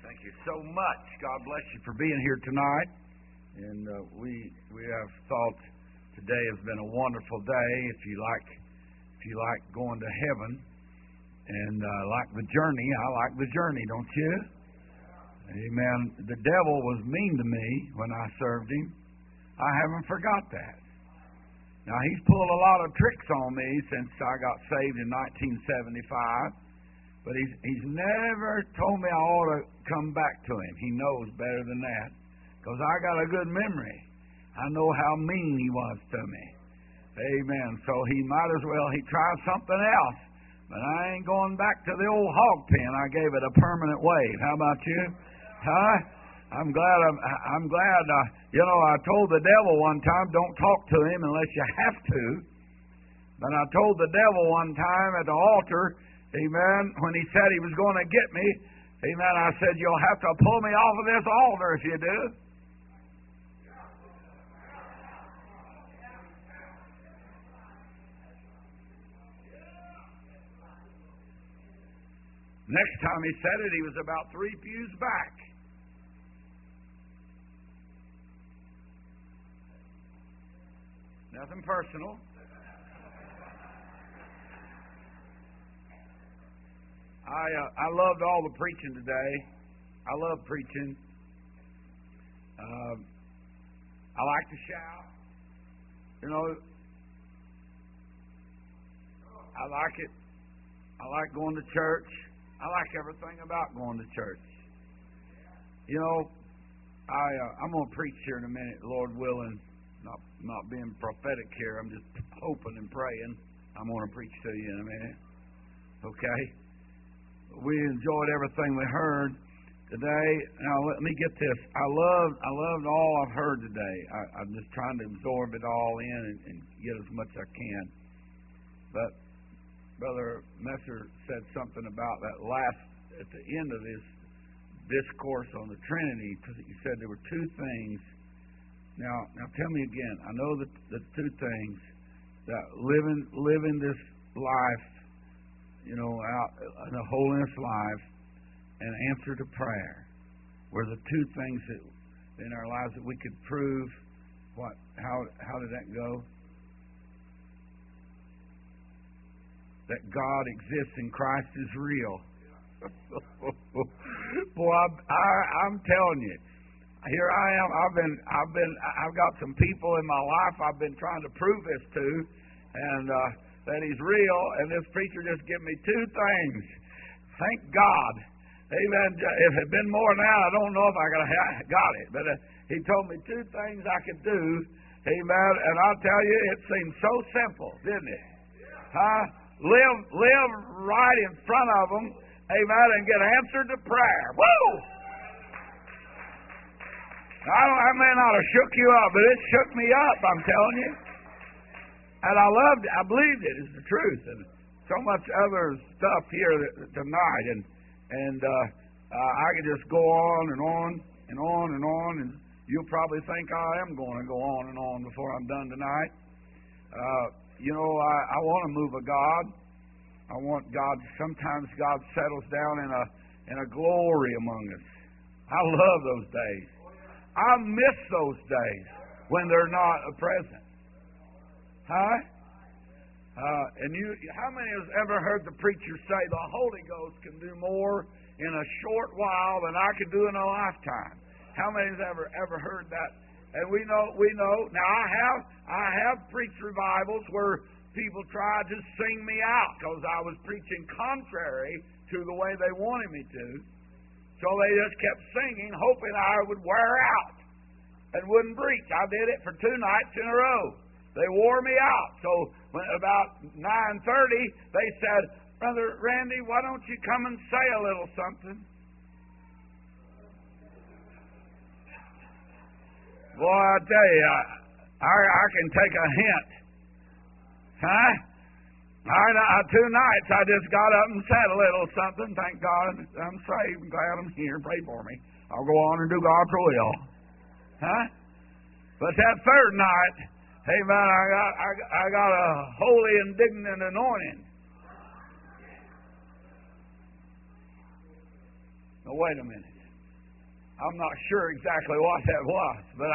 Thank you so much. God bless you for being here tonight. And we have thought today has been a wonderful day. If you like going to heaven and like the journey, I like the journey, don't you? Amen. The devil was mean to me when I served him. I haven't forgot that. Now, he's pulled a lot of tricks on me since I got saved in 1975. But he's never told me I ought to come back to him. He knows better than that. Because I got a good memory. I know how mean he was to me. Amen. So he might as well, he tried something else. But I ain't going back to the old hog pen. I gave it a permanent wave. How about you? Huh? I'm glad, I told the devil one time, don't talk to him unless you have to. But I told the devil one time at the altar, amen, when he said he was going to get me, amen, I said, you'll have to pull me off of this altar if you do. Next time he said it, he was about 3 pews back. Nothing personal. I loved all the preaching today. I love preaching. I like to shout. I like it. I like going to church. I like everything about going to church. I'm going to preach here in a minute, Lord willing. Not being prophetic here. I'm just hoping and praying. I'm going to preach to you in a minute. Okay? We enjoyed everything we heard today. Now let me get this. I loved all I've heard today. I'm just trying to absorb it all in and get as much as I can. But Brother Messer said something about that at the end of this discourse on the Trinity. He said there were two things. Now tell me again. I know that the two things that living this life, out in a holiness life, and answer to prayer were the two things that in our lives that we could prove. What? How did that go? That God exists and Christ is real. Boy, I'm telling you, here I am. I've got some people in my life I've been trying to prove this to, and that He's real. And this preacher just gave me two things. Thank God. Amen. If it had been more than that, I don't know if I could have got it. But he told me two things I could do. Amen. And I'll tell you, it seemed so simple, didn't it? Huh? Live right in front of them, amen, and get answered to prayer. Woo! I may not have shook you up, but it shook me up, I'm telling you. And I loved it. I believed it. It's the truth. And so much other stuff here tonight. And I could just go on and on and on and on, and you'll probably think I am going to go on and on before I'm done tonight. I want to move of God. I want God. Sometimes God settles down in a glory among us. I love those days. I miss those days when they're not present. Huh? And how many has ever heard the preacher say the Holy Ghost can do more in a short while than I could do in a lifetime? How many has ever heard that? And we know. Now I have preached revivals where people tried to sing me out because I was preaching contrary to the way they wanted me to. So they just kept singing, hoping I would wear out and wouldn't preach. I did it for 2 nights in a row. They wore me out. So when about 9:30, they said, Brother Randy, why don't you come and say a little something? Boy, I tell you, I can take a hint. Huh? 2 nights I just got up and said a little something. Thank God I'm saved. I'm glad I'm here. Pray for me. I'll go on and do God's will. Huh? But that third night, amen, I got a holy, indignant anointing. Now, wait a minute. I'm not sure exactly what that was,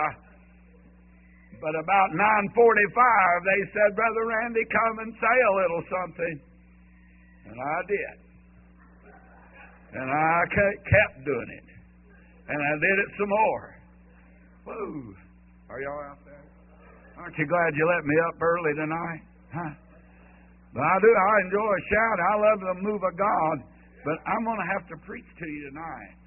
but about 9:45 they said, Brother Randy, come and say a little something. And I did. And I kept doing it. And I did it some more. Woo! Are y'all out there? Aren't you glad you let me up early tonight? Huh? But I do. I enjoy a shout. I love the move of God. But I'm going to have to preach to you tonight.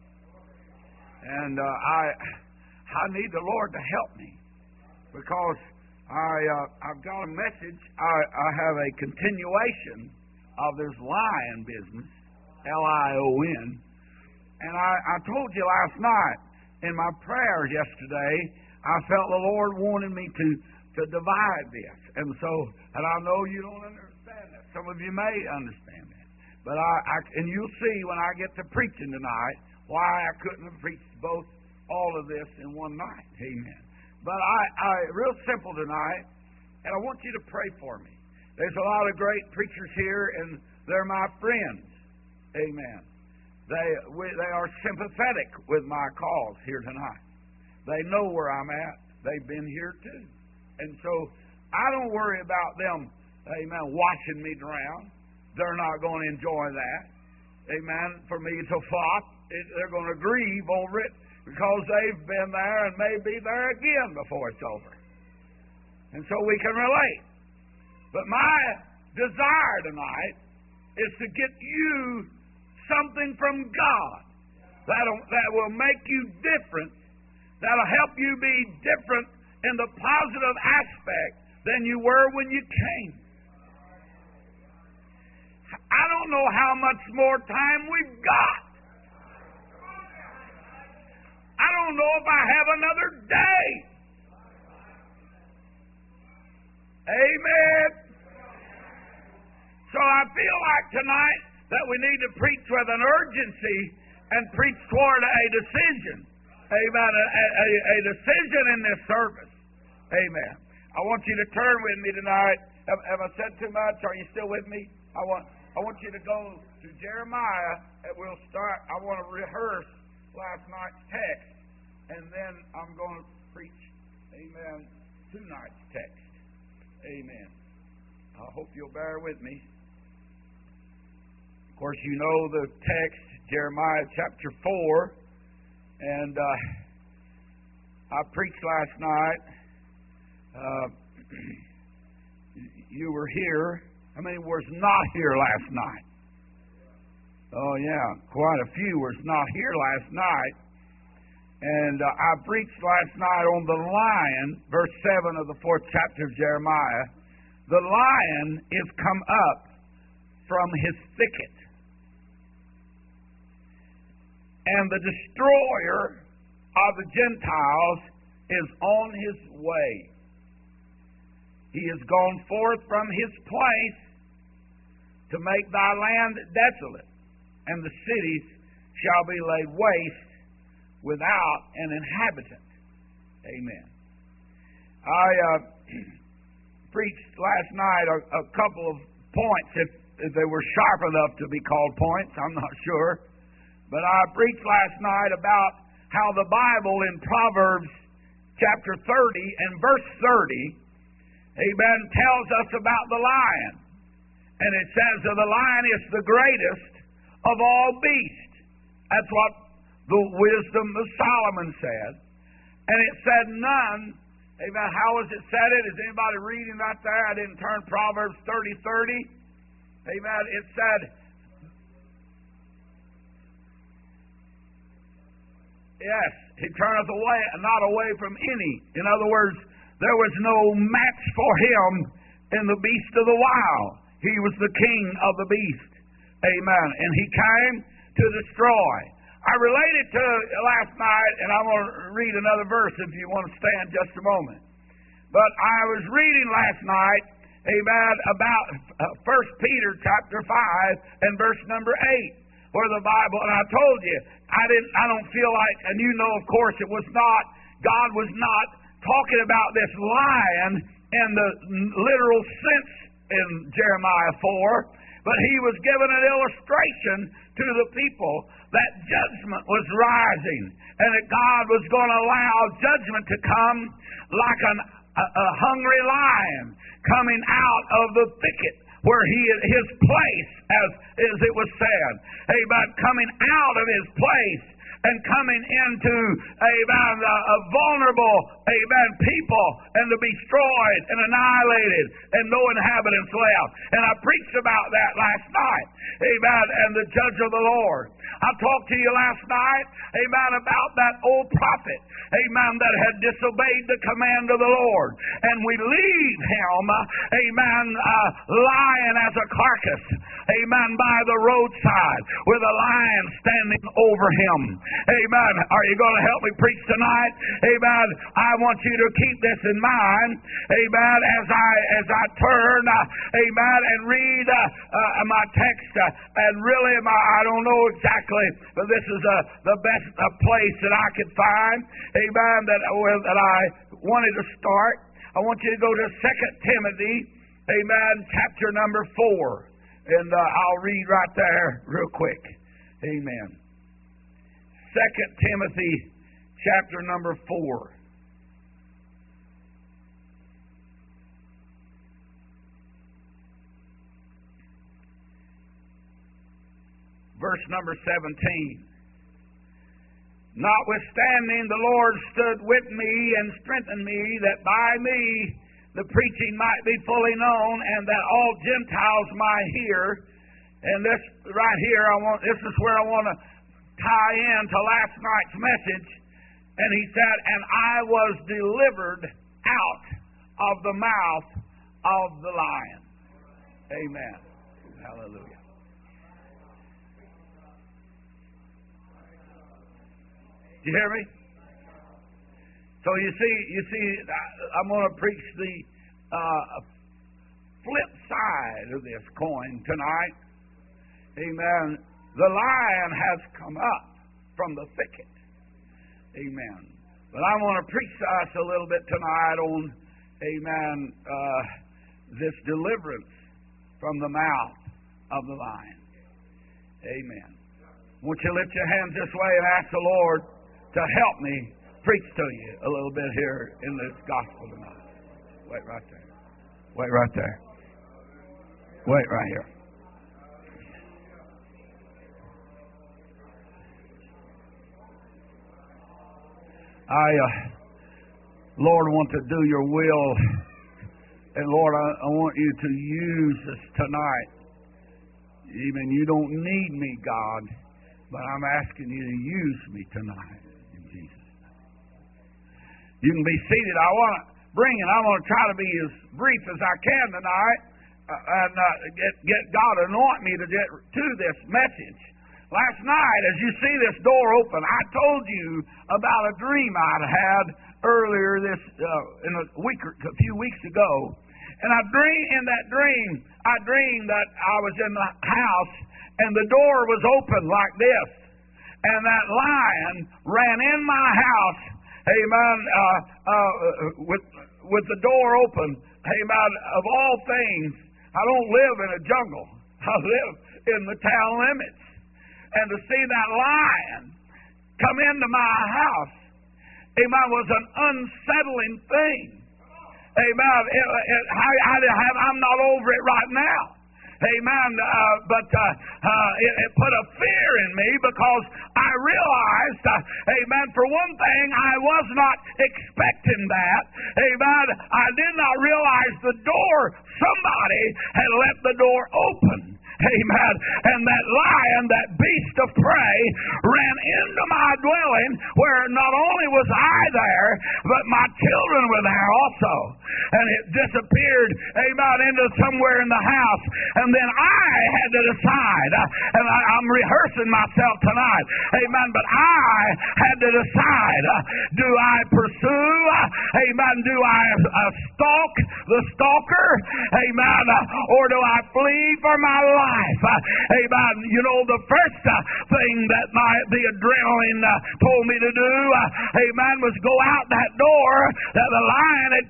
And I need the Lord to help me. Because I've got a message. I have a continuation of this lying business, Lion. And I told you last night in my prayers yesterday, I felt the Lord wanted me to divide this. And I know you don't understand that. Some of you may understand that. But and you'll see when I get to preaching tonight why I couldn't have preached all of this in one night. Amen. But real simple tonight, and I want you to pray for me. There's a lot of great preachers here, and they're my friends. Amen. They are sympathetic with my cause here tonight. They know where I'm at. They've been here too. And so I don't worry about them, amen, watching me drown. They're not going to enjoy that. Amen. For me to flop, they're going to grieve over it because they've been there and may be there again before it's over. And so we can relate. But my desire tonight is to get you something from God that will make you different, that'll help you be different in the positive aspect than you were when you came. I don't know how much more time we've got. I don't know if I have another day. Amen. So I feel like tonight that we need to preach with an urgency and preach toward a decision. Amen. A decision in this service. Amen. I want you to turn with me tonight. Have I said too much? Are you still with me? I want you to go to Jeremiah, and we'll start. I want to rehearse last night's text, and then I'm going to preach, amen, tonight's text. Amen. I hope you'll bear with me. Of course, you know the text, Jeremiah chapter 4, and I preached last night. You were here. How many was not here last night? Oh, yeah, quite a few was not here last night. And I preached last night on the lion, verse 7 of the 4th chapter of Jeremiah. The lion is come up from his thicket, and the destroyer of the Gentiles is on his way. He is gone forth from his place to make thy land desolate, and the cities shall be laid waste without an inhabitant. Amen. I preached last night a couple of points, if they were sharp enough to be called points, I'm not sure. But I preached last night about how the Bible in Proverbs chapter 30 and verse 30, amen, tells us about the lion. And it says that the lion is the greatest of all beasts. That's what the wisdom of Solomon said. And it said none, amen, how was it said it? Is anybody reading that there? I didn't turn Proverbs 30:30. Amen. It said, yes, he turneth away, not away from any. In other words, there was no match for him in the beast of the wild. He was the king of the beast. Amen. And he came to destroy. I related to last night, and I'm going to read another verse if you want to stand just a moment. But I was reading last night, amen, about 1 Peter chapter 5 and verse number 8, where the Bible, and I told you, I don't feel like, and you know, of course, it was not, God was not talking about this lion in the literal sense in Jeremiah 4, but he was given an illustration to the people that judgment was rising and that God was going to allow judgment to come like a hungry lion coming out of the thicket where his place, as it was said, amen, coming out of his place and coming into, amen, a vulnerable, amen, people, and to be destroyed and annihilated and no inhabitants left. And I preached about that last night, amen, and the judge of the Lord. I talked to you last night, amen, about that old prophet, amen, that had disobeyed the command of the Lord. And we leave him, amen, lying as a carcass, amen, by the roadside with a lion standing over him. Amen. Are you going to help me preach tonight? Amen. I want you to keep this in mind, amen, as I turn, amen, and read my text. And really, I don't know exactly, but this is the best place that I could find, amen, that I wanted to start. I want you to go to 2 Timothy, amen, chapter number 4. And I'll read right there real quick. Amen. 2 Timothy chapter number 4. Verse number 17. Notwithstanding, the Lord stood with me and strengthened me, that by me the preaching might be fully known, and that all Gentiles might hear. And this right here, this is where I want to tie in to last night's message. And he said, and I was delivered out of the mouth of the lion. Amen. Hallelujah. Do you hear me? So you see, I'm going to preach the flip side of this coin tonight. Amen. The lion has come up from the thicket. Amen. But I want to preach to us a little bit tonight on, amen, this deliverance from the mouth of the lion. Amen. Won't you lift your hands this way and ask the Lord to help me preach to you a little bit here in this gospel tonight. Wait right there. Wait right there. Wait right here. Lord, want to do your will. And Lord, I want you to use us tonight. Even you don't need me, God, but I'm asking you to use me tonight. In Jesus' name. You can be seated. I want to try to be as brief as I can tonight and get God to anoint me to get to this message. Last night, as you see this door open, I told you about a dream I'd had earlier a few weeks ago. And in that dream, I dreamed that I was in the house and the door was open like this. And that lion ran in my house, amen, with the door open. Amen, of all things, I don't live in a jungle. I live in the town limits. And to see that lion come into my house, amen, was an unsettling thing. Amen. I'm not over it right now. Amen. But it put a fear in me because I realized, amen, for one thing, I was not expecting that. Amen. I did not realize the door, somebody had left the door open. Amen. And that lion, that beast of prey, ran into my dwelling where not only was I there, but my children were there also. And it disappeared, amen, into somewhere in the house. And then I had to decide, and I'm rehearsing myself tonight, amen, but I had to decide, do I pursue, amen, do I stalk the stalker, amen, or do I flee for my life? Amen. You know, the first thing that the adrenaline told me to do, amen, was go out that door that the lion had came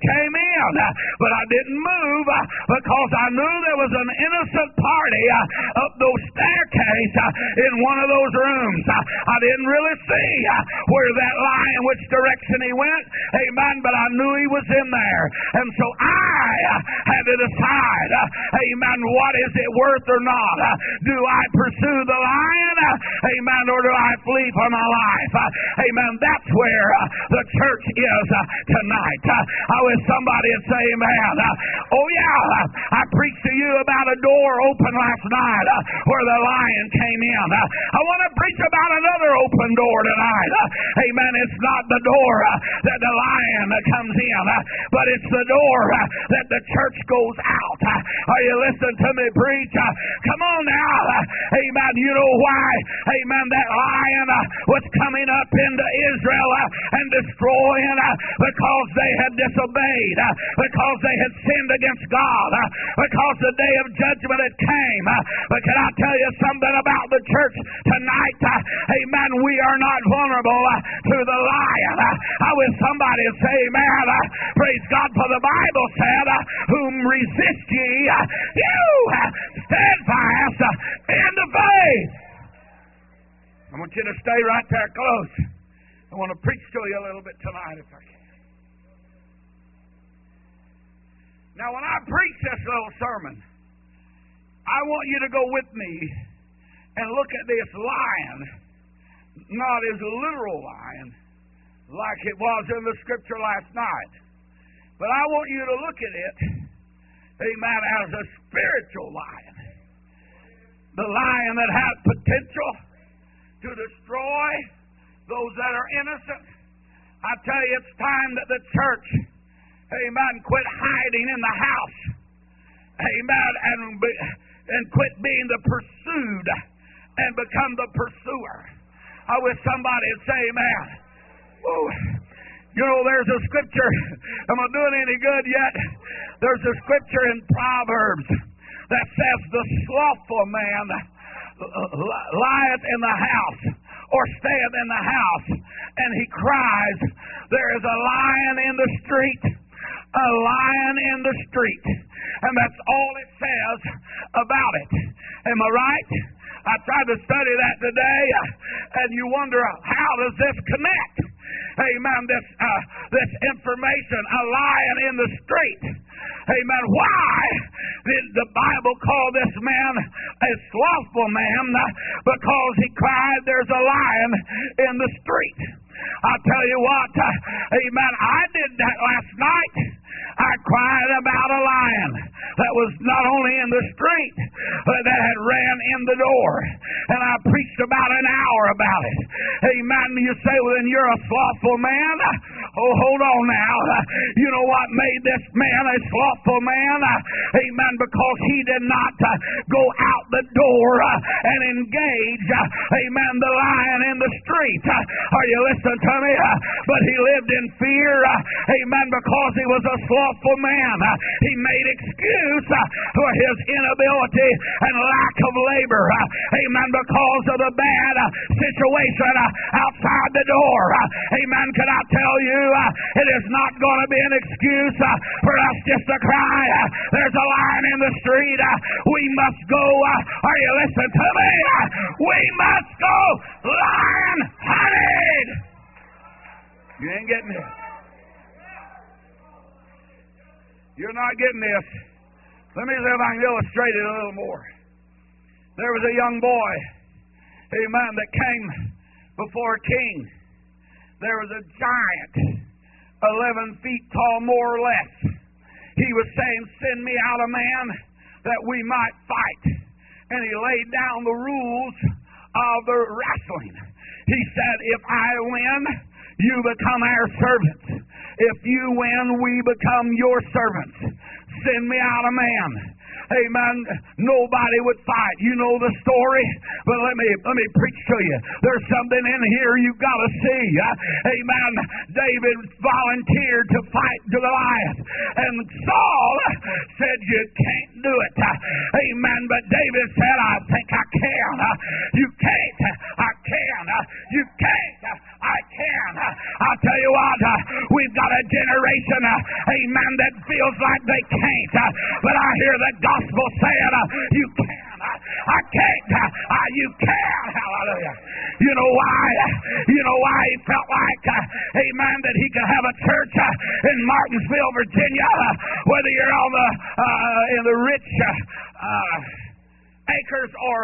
in. But I didn't move because I knew there was an innocent party up those staircase in one of those rooms. I didn't really see where that lion, which direction he went. Amen. But I knew he was in there. And so I had to decide, amen, what is it worth or not? Do I pursue the lion? Amen. Or do I flee for my life? Amen. That's where the church is tonight. I wish somebody would say amen. Oh yeah, I preached to you about a door open last night where the lion came in. I want to preach about another open door tonight. Amen. It's not the door that the lion comes in, but it's the door that the church goes out. Are you listening to me preach? Come on now. Amen. You know why? Amen. That lion was coming up into Israel and destroying because they had disobeyed, because they had sinned against God, because the day of judgment had came. But can I tell you something about the church tonight? Amen. We are not vulnerable to the lion. I wish somebody would say amen. Praise God, for the Bible said, whom resist ye, you stand fast in the faith. I want you to stay right there close. I want to preach to you a little bit tonight if I can. Now, when I preach this little sermon, I want you to go with me and look at this lion, not as a literal lion, like it was in the scripture last night. But I want you to look at it, amen, as a spiritual lion. The lion that has potential to destroy those that are innocent. I tell you, it's time that the church, amen, quit hiding in the house, amen, and quit being the pursued and become the pursuer. I wish somebody would say amen. Whoa. You know, there's a scripture. Am I doing any good yet? There's a scripture in Proverbs that says the slothful man lieth in the house or stayeth in the house, and he cries, there is a lion in the street, a lion in the street. And that's all it says about it. Am I right? I tried to study that today, and you wonder, how does this connect? Amen. This information, a lion in the street. Amen. Why did the Bible call this man a slothful man? Because he cried, there's a lion in the street. I'll tell you what, amen, I did that last night. I cried about a lion that was not only in the street, but that had ran in the door. And I preached about an hour about it. Amen. You say, well, then you're a slothful man. Oh, hold on now. You know what made this man a slothful man? Amen. Because he did not go out the door and engage, amen, the lion in the street. Are you listening to me? But he lived in fear, amen, because he was a slothful man. He made excuse for his inability and lack of labor, amen, because of the bad situation outside the door. Amen. Can I tell you, it is not going to be an excuse for us just to cry, there's a lion in the street. We must go. Are you listening to me? We must go lion hunting. You ain't getting this. You're not getting this. Let me see if I can illustrate it a little more. There was a young boy, amen, that came before a king. There was a giant, 11 feet tall, more or less. He was saying, send me out a man that we might fight. And he laid down the rules of the wrestling. He said, if I win, you become our servants. If you win, we become your servants. Send me out a man. Amen. Nobody would fight. You know the story, but let me preach to you. There's something in here you've got to see. Amen. David volunteered to fight Goliath, and Saul said, you can't do it. Amen. But David said, I think I can. You can't. I can. You can't. I can. I'll tell you what, We've got a generation, amen, that feels like they can't. But I hear the gospel saying, you can. I can't. You can. Hallelujah. You know why? You know why he felt like, amen, that he could have a church in Martinsville, Virginia, whether you're on in the rich acres or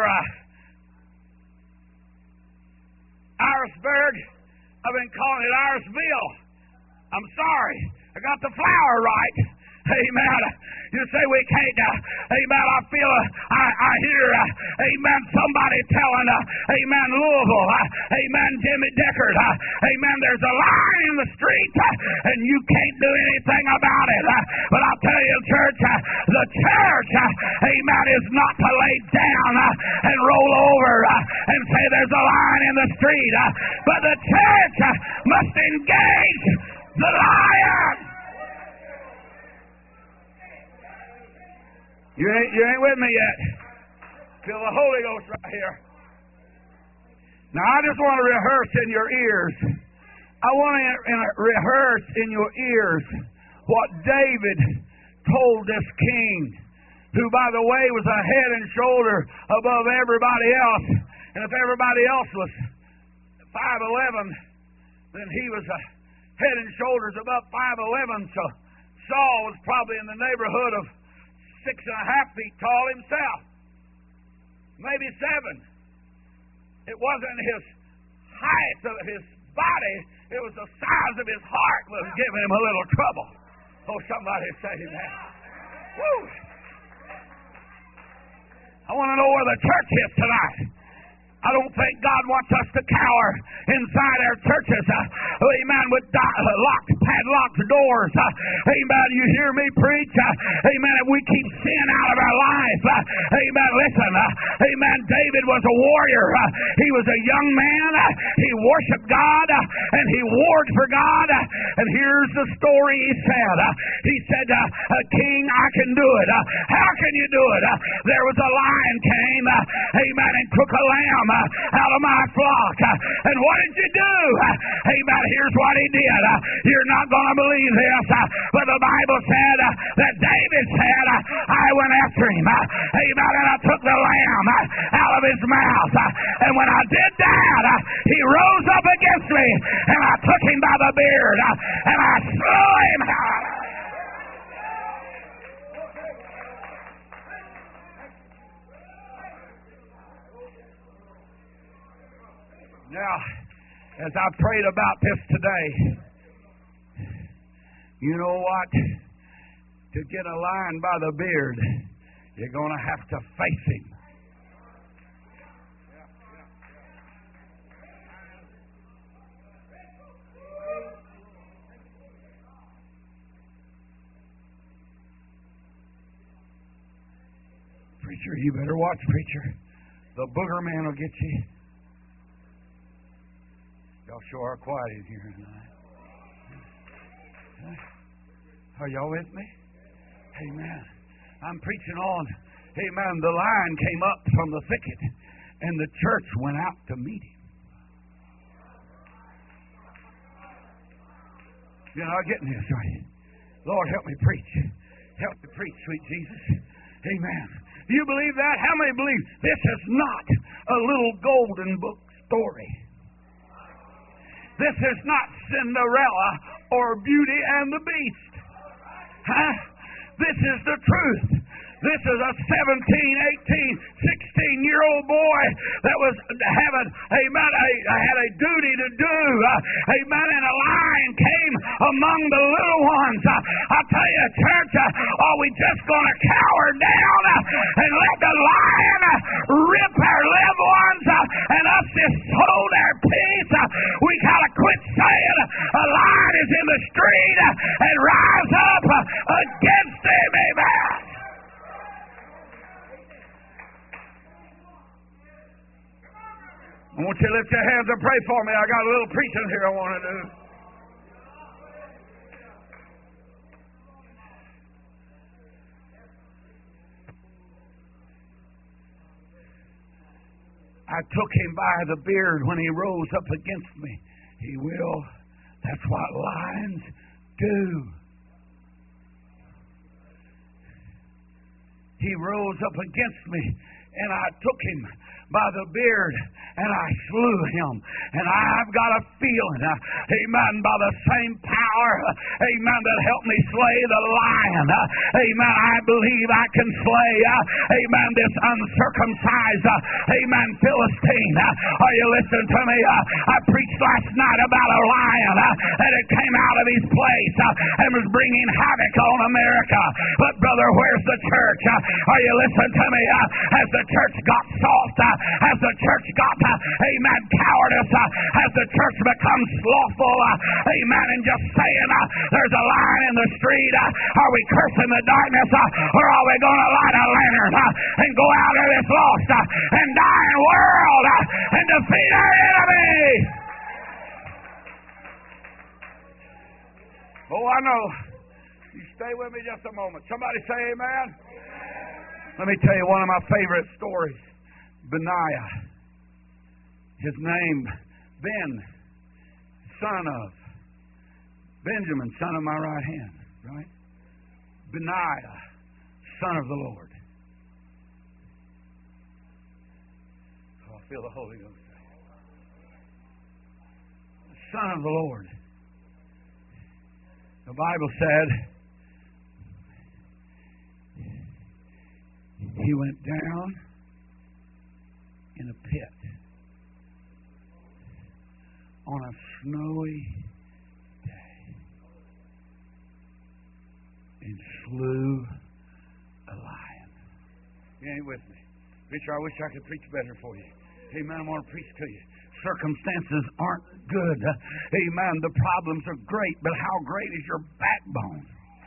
Irisburg. I've been calling it Irisville. I'm sorry. I got the flower right. Amen. You say we can't. Amen. I feel. I hear. Amen. Somebody telling. Amen. Louisville. Amen. Jimmy Deckard. Amen. There's a line in the street, and you can't do anything about it. But I'll tell you, church. The church. Amen. Is not to lay down and roll over and say there's a line in the street. But the church must engage the lion. You ain't with me yet. Feel the Holy Ghost right here. Now, I just want to rehearse in your ears. I want to rehearse in your ears what David told this king, who, by the way, was a head and shoulder above everybody else. And if everybody else was 5'11", then he was a head and shoulders above 5'11". So Saul was probably in the neighborhood of 6.5 feet tall himself. Maybe 7. It wasn't his height of his body, it was the size of his heart was giving him a little trouble. Oh, somebody say that. Woo! I want to know where the church is tonight. I don't think God wants us to cower inside our churches, amen, with padlocked doors. Amen, you hear me preach? Amen, if we keep sin out of our life. Amen, listen, amen, David was a warrior. He was a young man. He worshiped God, and he warred for God. And here's the story he said. He said, King, I can do it. How can you do it? There was a lion came, amen, and took a lamb out of my flock. And what did you do? Amen. Here's what he did. You're not going to believe this, but the Bible said that David said, I went after him. Amen. And I took the lamb out of his mouth. And when I did that, he rose up against me, and I took him by the beard, and I slew him. Now, as I prayed about this today, you know what? To get a lion by the beard, you're going to have to face him. Preacher, you better watch, preacher. The booger man will get you. Y'all sure are quiet in here tonight. Are y'all with me? Amen. I'm preaching on. Amen. The lion came up from the thicket, and the church went out to meet him. You're not getting this, are you? Lord, help me preach. Help me preach, sweet Jesus. Amen. Do you believe that? How many believe this is not a little golden book story? This is not Cinderella or Beauty and the Beast. Huh? This is the truth. This is a 17, 18, 16-year-old boy that was having, amen, had a duty to do. Amen. And a lion came among the little ones. I tell you, church, are we just going to cower down and let the lion rip our loved ones and us just hold our peace? We got to quit saying a lion is in the street and rise up against him. Amen. I want you to lift your hands and pray for me. I got a little preaching here I want to do. I took him by the beard when he rose up against me. He will. That's what lions do. He rose up against me, and I took him by the beard, and I slew him. And I've got a feeling, amen, by the same power, amen, that helped me slay the lion, amen, I believe I can slay, amen, this uncircumcised, amen, Philistine. Are you listening to me? I preached last night about a lion that had came out of his place and was bringing havoc on America. But brother, where's the church? Are you listening to me? Has the church got soft? Has the church got, amen, cowardice? Has the church become slothful? Amen, and just saying there's a lion in the street? Are we cursing the darkness? Or are we going to light a lantern and go out of this lost and dying world and defeat our enemy? Oh, I know. You stay with me just a moment. Somebody say amen. Let me tell you one of my favorite stories. Benaiah. His name, Ben, son of Benjamin, son of my right hand. Right? Benaiah, son of the Lord. Oh, I feel the Holy Ghost. Son of the Lord. The Bible said he went down in a pit on a snowy day and slew a lion. You ain't with me. Preacher, I wish I could preach better for you. Amen. I want to preach to you. Circumstances aren't good. Amen. The problems are great, but how great is your backbone?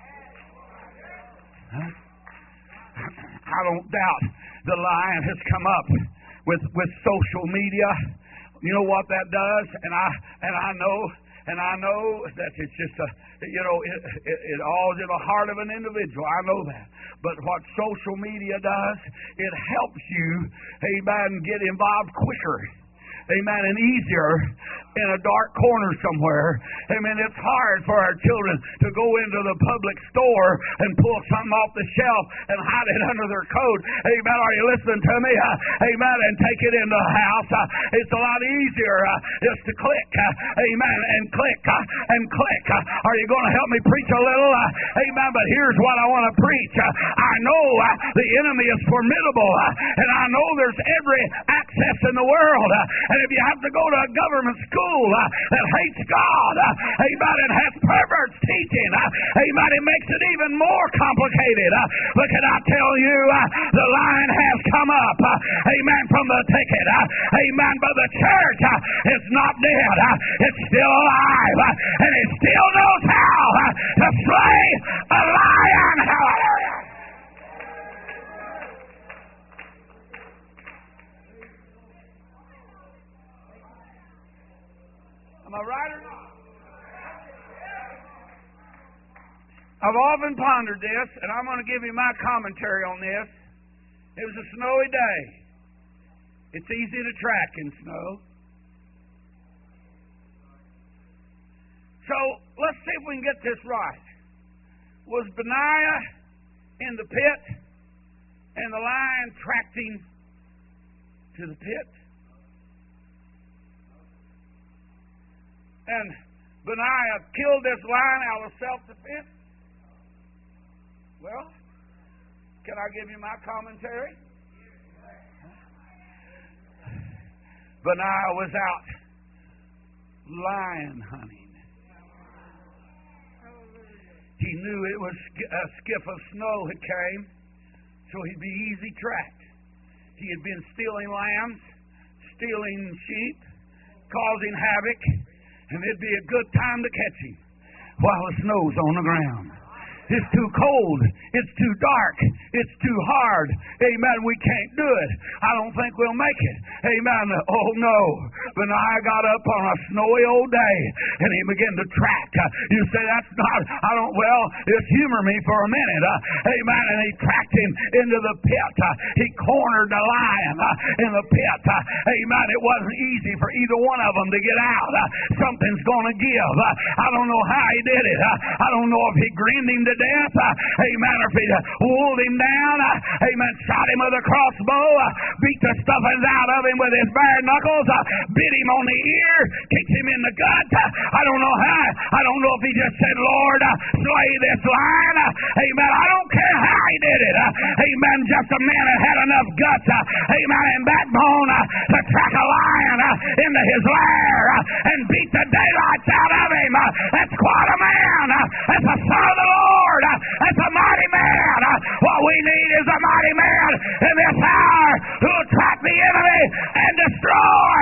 Huh? I don't doubt the lion has come up with social media. You know what that does? And I know that it's just it all is in the heart of an individual. I know that. But what social media does, it helps you, amen, get involved quicker. Amen, and easier in a dark corner somewhere. Amen, it's hard for our children to go into the public store and pull something off the shelf and hide it under their coat. Amen, are you listening to me? Amen, and take it into the house. It's a lot easier just to click. Amen, and click and click. Are you going to help me preach a little? Amen, but here's what I want to preach. I know the enemy is formidable, and I know there's every access in the world. And if you have to go to a government school that hates God, amen, and has perverts teaching, amen, it makes it even more complicated. But can I tell you, the lion has come up, amen, from the thicket, amen, but the church is not dead. It's still alive, and it still knows how to slay a lion. Hallelujah. Am I right or not? I've often pondered this, and I'm going to give you my commentary on this. It was a snowy day. It's easy to track in snow. So, let's see if we can get this right. Was Benaiah in the pit, and the lion tracked him to the pit? And Benaiah killed this lion out of self-defense? Well, can I give you my commentary? Benaiah was out lion hunting. He knew it was a skiff of snow had came, so he'd be easy tracked. He had been stealing lambs, stealing sheep, causing havoc, and it'd be a good time to catch him while the snow's on the ground. It's too cold. It's too dark. It's too hard. Amen. We can't do it. I don't think we'll make it. Amen. Oh, no. But I got up on a snowy old day and he began to track. You say that's not, just humor me for a minute. Amen. And he tracked him into the pit. He cornered the lion in the pit. Amen. It wasn't easy for either one of them to get out. Something's going to give. I don't know how he did it. I don't know if he grinned him to death. Amen. Or if he wooled him down. Amen. Shot him with a crossbow. Beat the stuffings out of him with his bare knuckles. Bit him on the ear. Kicked him in the gut. I don't know how. I don't know if he just said, Lord, slay this lion. Amen. I don't care how he did it. Amen. Just a man that had enough guts. Amen. And backbone to track a lion into his lair and beat the daylights out of him. That's quite a man. That's a son of the Lord. That's a mighty man. What we need is a mighty man in this hour who will track the enemy and destroy.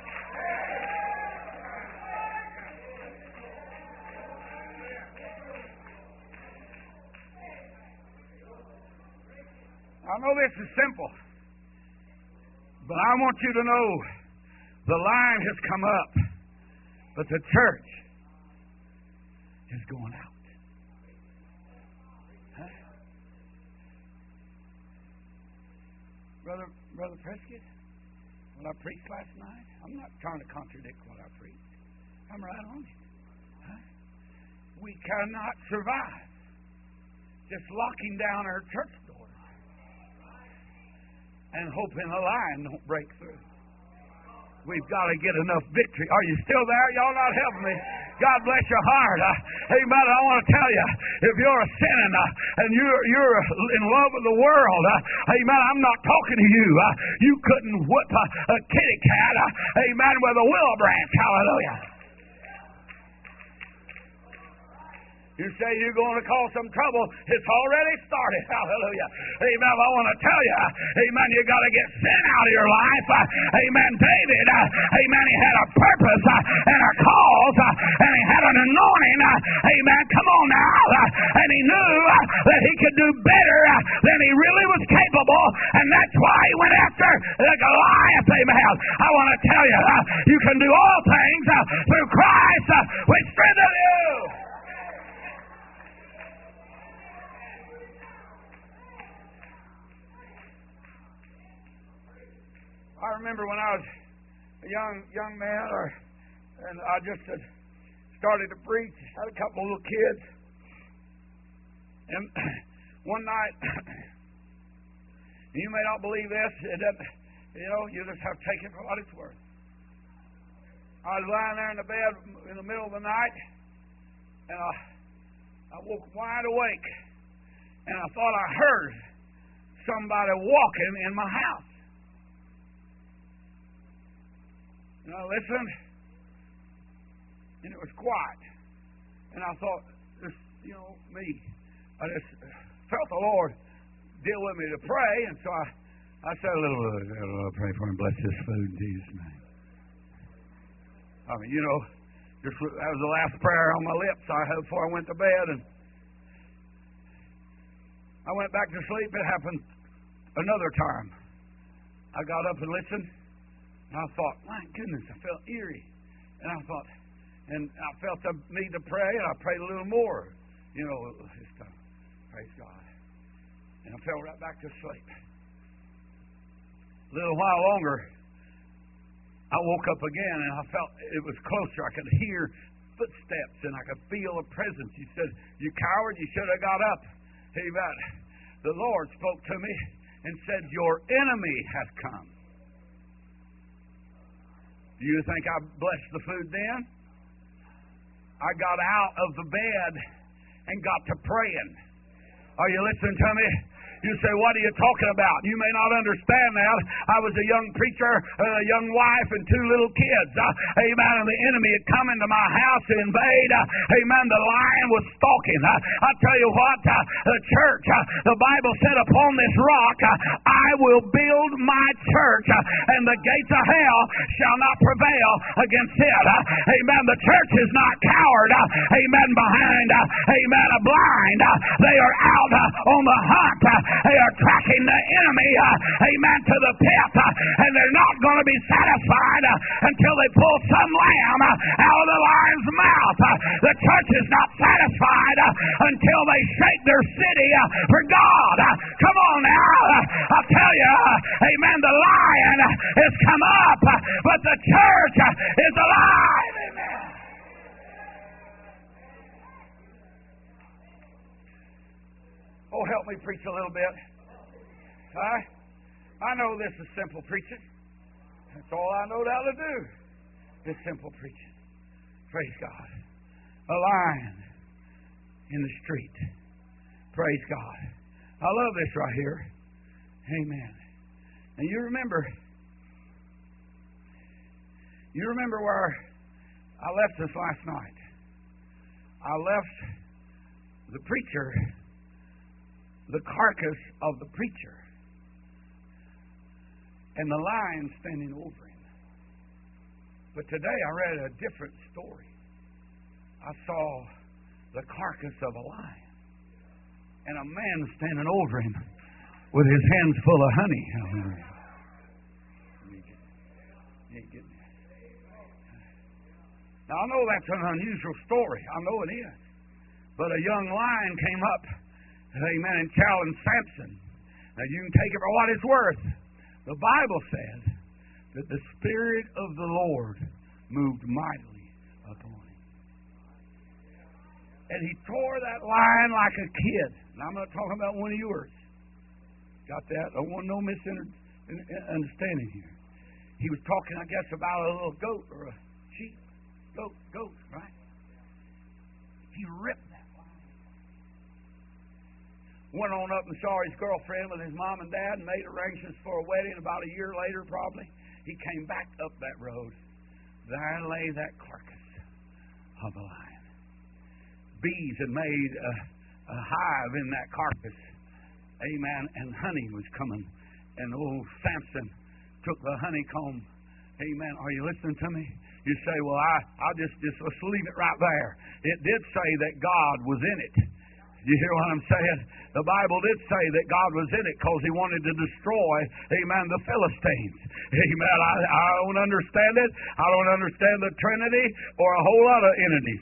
I know this is simple, but I want you to know the lion has come up, but the church is going out. Huh? Brother Prescott, what I preached last night, I'm not trying to contradict what I preached. I'm right on it. Huh? We cannot survive just locking down our church doors and hoping a lion don't break through. We've got to get enough victory. Are you still there? Y'all not helping me. God bless your heart. Amen. I want to tell you, if you're a sinning and you're in love with the world, amen, I'm not talking to you. You couldn't whip a kitty cat, amen, with a willow branch. Hallelujah. You say you're going to cause some trouble. It's already started. Hallelujah. Amen. I want to tell you, amen, you got to get sin out of your life. Amen. David, amen, he had a purpose and a cause and he had an anointing. Amen. Come on now. And he knew that he could do better than he really was capable. And that's why he went after the Goliath. Amen. I want to tell you, you can do all things through Christ which strengthens you. I remember when I was a young man, and I just had started to preach. Had a couple of little kids, and one night, you may not believe this. It doesn't, you just have to take it for what it's worth. I was lying there in the bed in the middle of the night, and I woke wide awake, and I thought I heard somebody walking in my house. And I listened, and it was quiet. And I thought, me. I just felt the Lord deal with me to pray, and so I said a little, pray for him, bless this food in Jesus' name. I mean, that was the last prayer on my lips I had before I went to bed, and I went back to sleep. It happened another time. I got up and listened. And I thought, my goodness, I felt eerie. And I thought, and I felt the need to pray, and I prayed a little more. Just praise God. And I fell right back to sleep. A little while longer, I woke up again, and I felt it was closer. I could hear footsteps, and I could feel a presence. He said, you coward, you should have got up. Amen. The Lord spoke to me and said, your enemy has come. Do you think I blessed the food then? I got out of the bed and got to praying. Are you listening to me? You say, what are you talking about? You may not understand that. I was a young preacher, a young wife, and two little kids. Amen. And the enemy had come into my house to invade. Amen. The lion was stalking. I tell you what, the church, the Bible said, upon this rock, I will build my church, and the gates of hell shall not prevail against it. Amen. The church is not coward. Amen. Behind, amen, a blind. They are out on the hunt. They are tracking the enemy, amen, to the pit, and they're not going to be satisfied until they pull some lamb out of the lion's mouth. The church is not satisfied until they shake their city for God. Come on now. I'll tell you, amen, the lion has come up, but the church is alive. Amen. Oh, help me preach a little bit. I know this is simple preaching. That's all I know how to do is simple preaching. Praise God. A lion in the street. Praise God. I love this right here. Amen. And you remember where I left this last night. I left the preacher, the carcass of the preacher, and the lion standing over him. But today I read a different story. I saw the carcass of a lion and a man standing over him with his hands full of honey. Now I know that's an unusual story. I know it is. But a young lion came up, amen, and challenged Samson. Now you can take it for what it's worth. The Bible says that the Spirit of the Lord moved mightily upon him. And he tore that lion like a kid. And I'm not talking about one of yours. Got that? I want no misunderstanding here. He was talking, I guess, about a little goat or a sheep. Goat, right? He ripped that lion. Went on up and saw his girlfriend with his mom and dad and made arrangements for a wedding. About a year later, probably, he came back up that road. There lay that carcass of a lion. Bees had made a hive in that carcass. Amen. And honey was coming. And old Samson took the honeycomb. Amen. Are you listening to me? You say, well, I'll just let's leave it right there. It did say that God was in it. You hear what I'm saying? The Bible did say that God was in it because He wanted to destroy, amen, the Philistines. Amen. I don't understand it. I don't understand the Trinity or a whole lot of entities.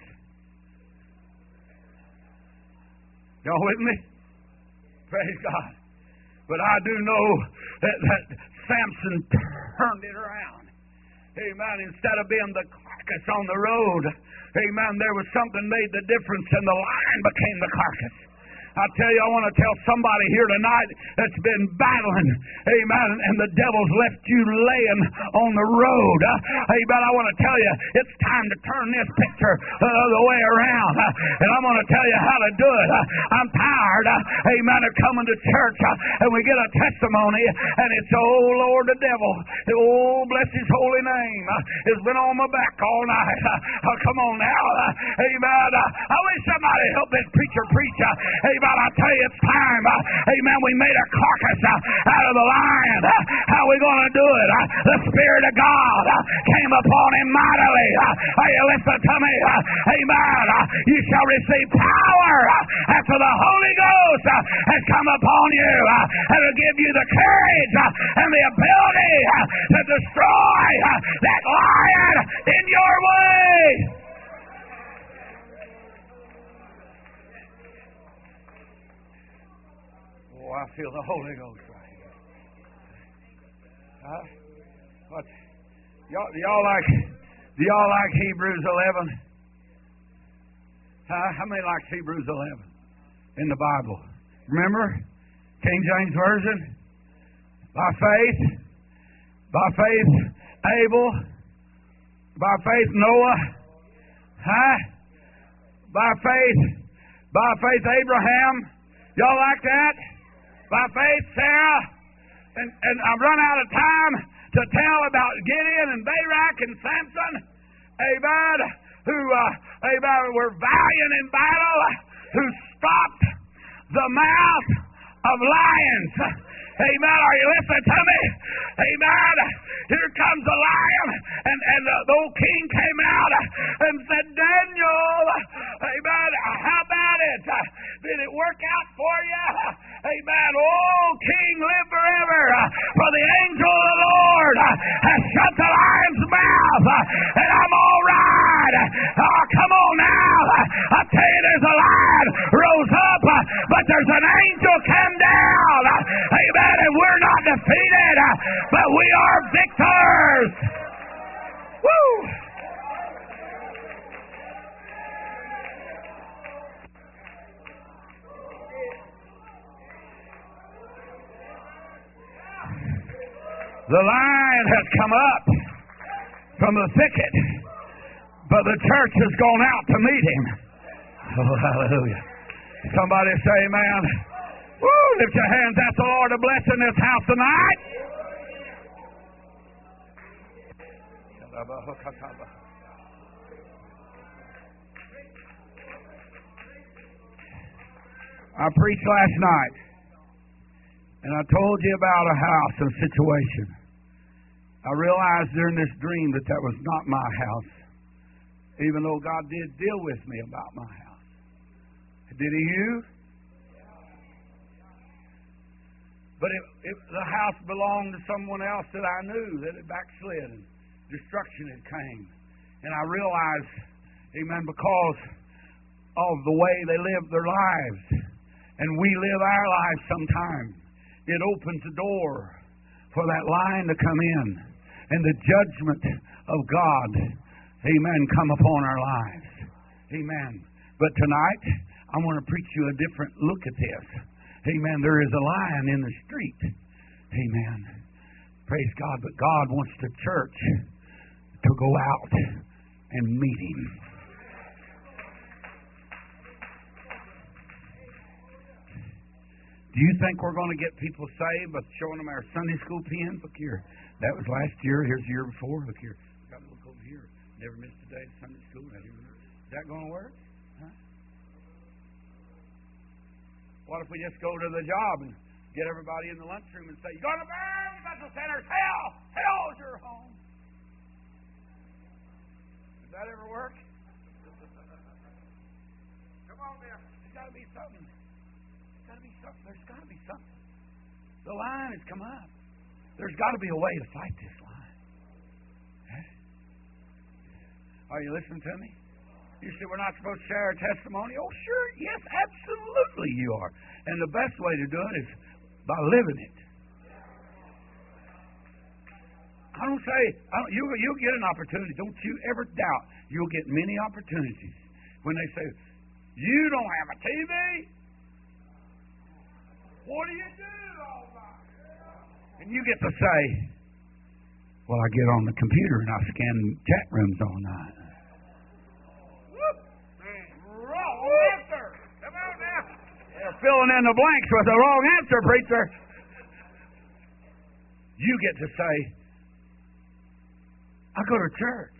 Y'all with me? Praise God. But I do know that Samson turned it around. Amen. Instead of being the carcass on the road, amen, there was something made the difference, and the lion became the carcass. I tell you, I want to tell somebody here tonight that's been battling, amen, and the devil's left you laying on the road. Amen. I want to tell you, it's time to turn this picture the way around. And I'm going to tell you how to do it. I'm tired, amen, of coming to church and we get a testimony and it's, oh Lord, the devil, oh bless His holy name, has been on my back all night. Come on now. Amen. I wish somebody help this preacher preach. Amen. I tell you, it's time. Amen. We made a carcass out of the lion. How are we going to do it? The Spirit of God came upon him mightily. Are you listening to me? Amen. You shall receive power after the Holy Ghost has come upon you. And will give you the courage and the ability to destroy that lion in your way. Oh, I feel the Holy Ghost right here. What? Do y'all like Hebrews 11? How many like Hebrews 11 in the Bible? Remember? King James Version? By faith, Abel. By faith, Noah. By faith, Abraham. Y'all like that? By faith, Sarah. And I've run out of time to tell about Gideon and Barak and Samson. Amen. Who, were valiant in battle. Who stopped the mouth of lions. Amen. Are you listening to me? Amen. Here comes the lion. And the old king came out and said, Daniel, amen, how about it? Did it work out for you? Amen. Oh, King, live forever. For the angel of the Lord has The lion has come up from the thicket, but the church has gone out to meet him. Oh, hallelujah. Somebody say amen. Woo, lift your hands. That's the Lord to bless in this house tonight. I preached last night, and I told you about a house and a situation. I realized during this dream that that was not my house, even though God did deal with me about my house. Did He you? But if the house belonged to someone else that I knew, that had backslid and destruction had came. And I realized, amen, because of the way they lived their lives, and we live our lives sometimes, it opens the door for that lion to come in and the judgment of God, amen, come upon our lives. Amen. But tonight, I want to preach you a different look at this. Amen. There is a lion in the street. Amen. Praise God. But God wants the church to go out and meet Him. Do you think we're going to get people saved by showing them our Sunday school pins? Look here. That was last year. Here's the year before. Look here. Got to look over here. Never missed a day of Sunday school. Is that going to work? Huh? What if we just go to the job and get everybody in the lunchroom and say, "You're going to burn, you mental sinners! Hell! Hell's your home!" Does that ever work? Come on there. There's got to be something. There's got to be something. The line has come up. There's got to be a way to fight this line. Huh? Are you listening to me? You say we're not supposed to share our testimony? Oh, sure. Yes, absolutely you are. And the best way to do it is by living it. I don't say, you'll get an opportunity. Don't you ever doubt you'll get many opportunities. When they say, "You don't have a TV? What do you do all night?" And you get to say, "Well, I get on the computer and I scan chat rooms all night." Wrong answer. Come on now. They're filling in the blanks with the wrong answer, preacher. You get to say, "I go to church.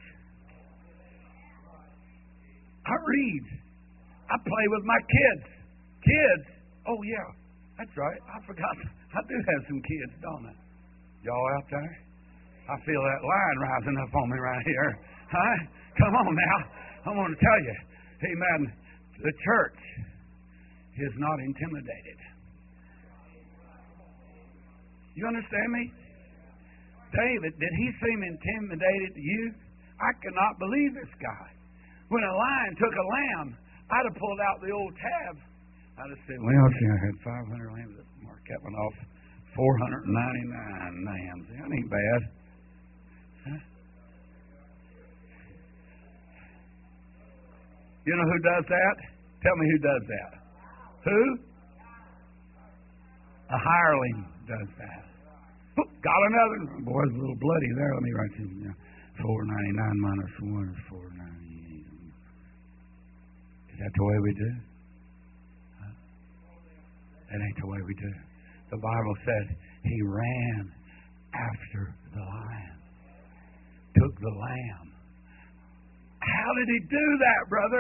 I read. I play with my kids." Kids? Oh, yeah. That's right. I forgot. I do have some kids, don't I? Y'all out there? I feel that line rising up on me right here. Huh? Come on now. I want to tell you. Amen. The church is not intimidated. You understand me? David, did he seem intimidated to you? I cannot believe this guy. When a lion took a lamb, I'd have pulled out the old tab. I'd have said, "Well, see, I had 500 lambs. Let's mark that one off. 499 lambs. That ain't bad." Huh? You know who does that? Tell me who does that. Who? A hireling does that. Got another. Boy, it's a little bloody there. Let me write you. 499 minus 1 is 498. Is that the way we do? Huh? That ain't the way we do. The Bible said he ran after the lion. Took the lamb. How did he do that, brother?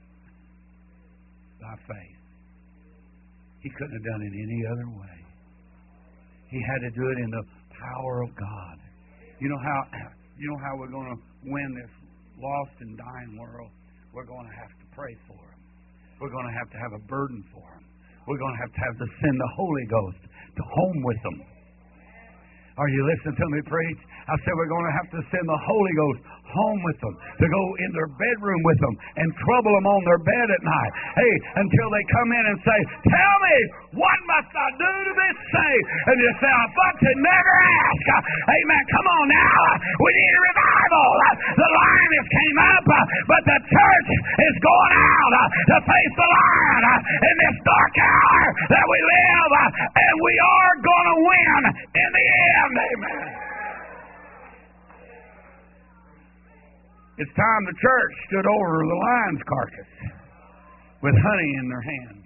By faith. He couldn't have done it any other way. He had to do it in the power of God. You know how we're going to win this lost and dying world? We're going to have to pray for them. We're going to have a burden for them. We're going to have to send the Holy Ghost to home with them. Are you listening to me preach? I said we're going to have to send the Holy Ghost home with them, to go in their bedroom with them and trouble them on their bed at night. Hey, until they come in and say, "Tell me, what must I do to be saved?" And you say, "I thought you never ask." Amen. Come on now. We need a revival. The lion has came up, but the church is going out to face the lion in this dark hour that we live, and we are going to win in the end. Amen. It's time the church stood over the lion's carcass with honey in their hands.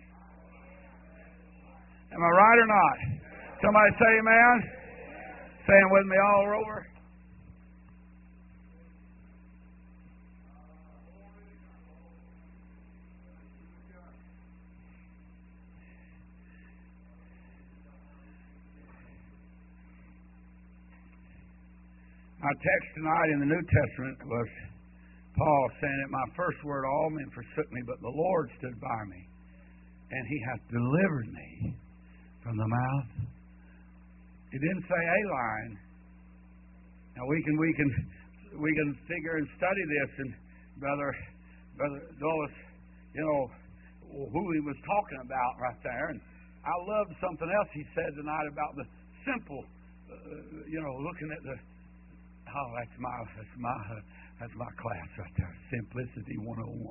Am I right or not? Somebody say amen? Saying with me all over. Our text tonight in the New Testament was Paul saying that my first word, all men forsook me, but the Lord stood by me, and He hath delivered me from the mouth. It didn't say a lion. Now we can figure and study this, and Brother Dulles, who he was talking about right there. And I loved something else he said tonight about the simple, looking at the. Oh, that's my class right there. Simplicity 101.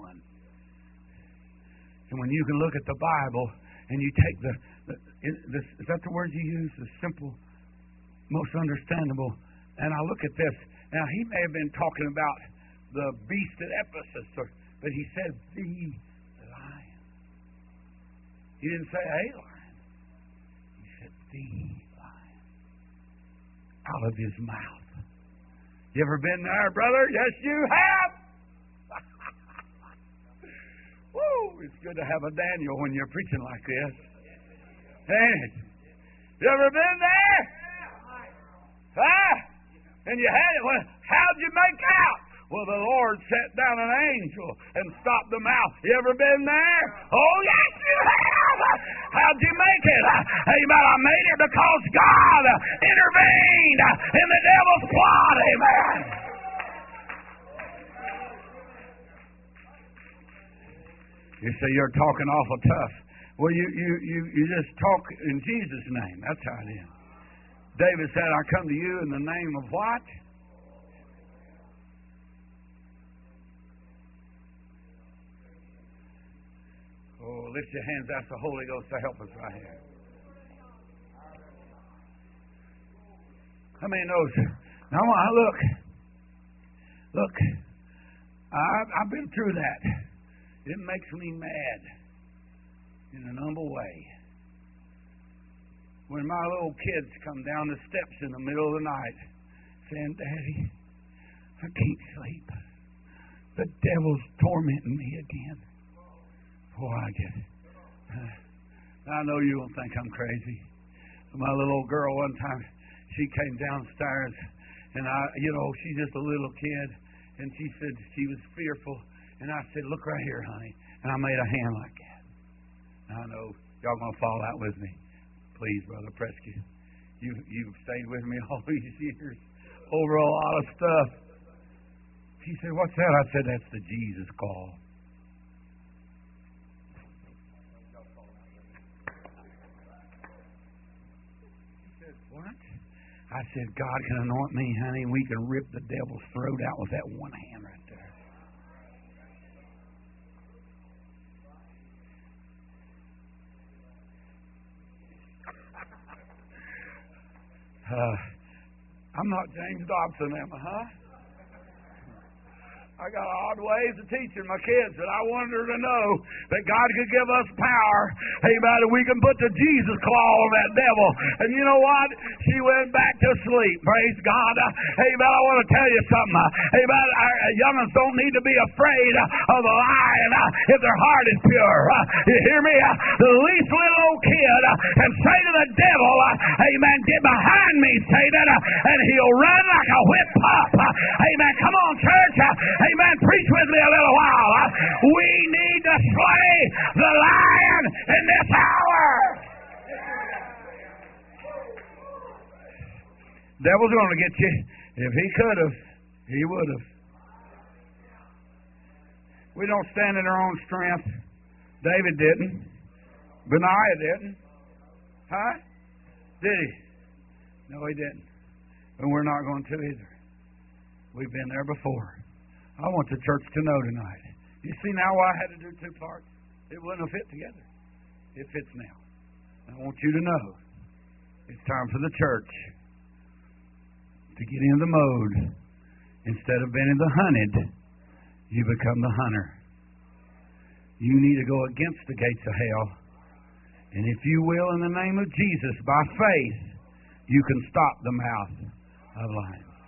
And when you can look at the Bible and you take is that the word you use? The simple, most understandable. And I look at this. Now, he may have been talking about the beast at Ephesus, but he said the lion. He didn't say a lion. He said the lion. Out of his mouth. You ever been there, brother? Yes, you have. Woo! It's good to have a Daniel when you're preaching like this. Ain't it? You ever been there? Huh? And you had it. Well, how'd you make out? Well, the Lord set down an angel and stopped the mouth. You ever been there? Oh, yes, you have. How'd you make it? Amen. I made it because God intervened in the devil's plot. Amen. You say you're talking awful tough. Well, you just talk in Jesus' name. That's how it is. David said, I come to you in the name of what? Oh, lift your hands. Ask the Holy Ghost to help us right here. How many knows? Now, look. I've been through that. It makes me mad in an humble way. When my little kids come down the steps in the middle of the night saying, Daddy, I can't sleep. The devil's tormenting me again. Boy, I get it. I know you don't think I'm crazy. My little girl one time, she came downstairs, and she's just a little kid, and she said she was fearful, and I said, look right here, honey, and I made a hand like that. I know y'all gonna fall out with me. Please, Brother Presky, you've stayed with me all these years over a lot of stuff. She said, what's that? I said, that's the Jesus call. What? I said, God can anoint me, honey, and we can rip the devil's throat out with that one hand right there. I'm not James Dobson, am I, huh? I got odd ways of teaching my kids, but I wanted her to know that God could give us power. Amen. And we can put the Jesus claw on that devil. And you know what? She went back to sleep. Praise God. Amen. I want to tell you something. Amen. Our young'uns don't need to be afraid of the lion if their heart is pure. You hear me? The least little old kid can say to the devil, amen, get behind me, Satan, and he'll run like a whip pup. Amen. Come on, church. Amen. Preach with me a little while. We need to slay the lion in this hour. Devil's going to get you. If he could have, he would have. We don't stand in our own strength. David didn't. Benaiah didn't. Huh? Did he? No, he didn't. And we're not going to either. We've been there before. I want the church to know tonight. You see now why I had to do two parts? It wouldn't have fit together. It fits now. I want you to know it's time for the church to get in the mode instead of being the hunted you become the hunter. You need to go against the gates of hell. And if you will, in the name of Jesus, by faith, you can stop the mouth of lions.